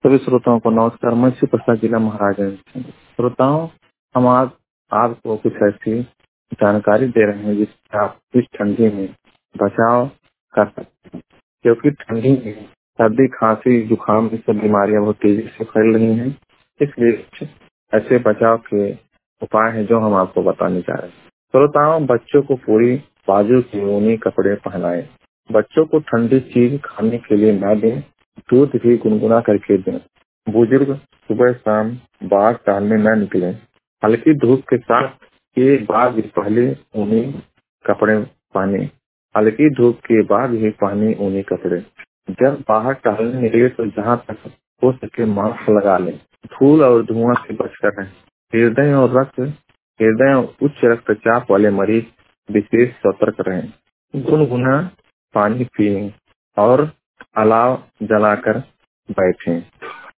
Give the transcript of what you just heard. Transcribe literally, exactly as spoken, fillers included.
सभी श्रोताओं को नमस्कार। मैं शिव प्रसाद जिला महाराजगंज से। श्रोताओं, हम आज आपको कुछ ऐसी जानकारी दे रहे हैं जिससे आप इस ठंडी में बचाव कर सकते हैं, क्योंकि ठंडी में सर्दी, खांसी, जुकाम ये सब बीमारियां बहुत तेजी से फैल रही हैं। इसलिए कुछ ऐसे बचाव के उपाय हैं जो हम आपको बताने जा रहे हैं। श्रोताओं, बच्चों को पूरी बाजू की ऊनी कपड़े पहनाएं। बच्चों को ठंडी चीज खाने के लिए न दें, दूध भी गुनगुना करके दें। बुजुर्ग सुबह शाम बाहर टहलने न निकलें। हल्की धूप के साथ के बाद भी पहले ऊनी कपड़े पहने। हल्की धूप के बाद भी पहने ऊनी कपड़े। जब बाहर टहलने निकले तो जहाँ तक हो सके मास्क लगा लें। धूल और धुआं से बचकर रहें। हृदय और रक्त हृदय और उच्च रक्तचाप वाले मरीज विशेष सतर्क रहें। गुनगुना पानी पिएं और अलाव जलाकर बैठें।